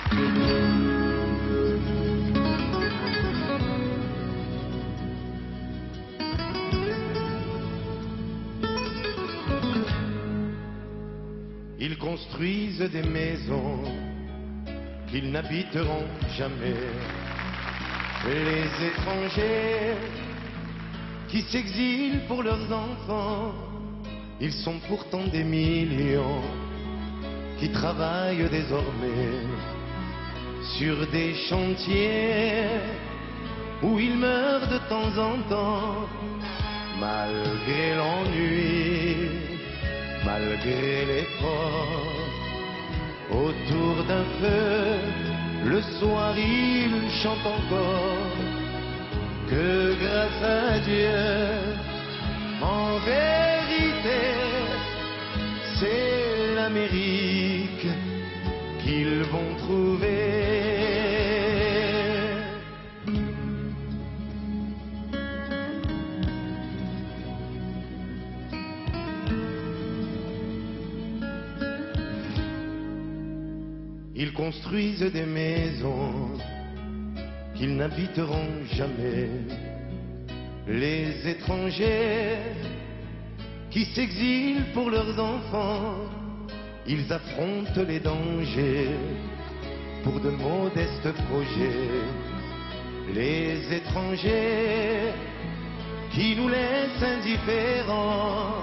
Ils construisent des maisons qu'ils n'habiteront jamais. Les étrangers qui s'exilent pour leurs enfants, ils sont pourtant des millions qui travaillent désormais sur des chantiers où ils meurent de temps en temps, malgré l'ennui, malgré l'effort. Autour d'un feu, le soir ils chantent encore que grâce à Dieu, en vérité, c'est l'Amérique qu'ils vont trouver. Ils construisent des maisons qu'ils n'habiteront jamais. Les étrangers qui s'exilent pour leurs enfants, ils affrontent les dangers pour de modestes projets. Les étrangers qui nous laissent indifférents,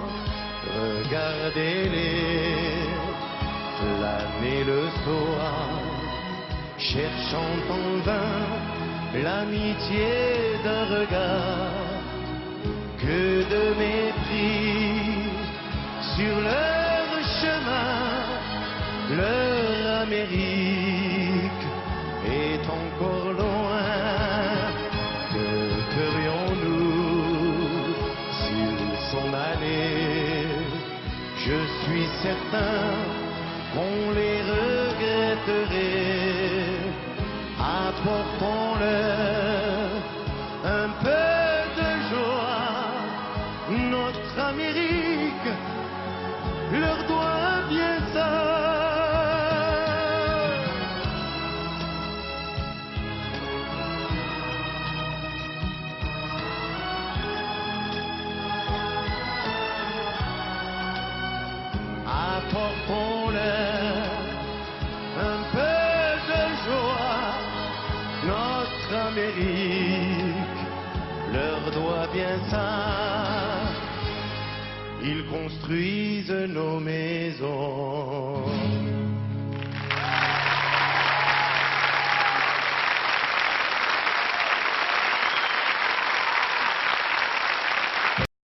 regardez-les flâner le soir, cherchant en vain l'amitié d'un regard. Que de mépris sur leur chemin, leur Amérique est encore loin. Que ferions-nous s'ils s'en allaient? Je suis certain qu'on les regretterait. Apportons-leur un peu de joie. Notre Amérique leur doit bien ça. Apportons-leur un peu de joie. Notre Amérique leur doit bien ça. Ils construisent nos maisons.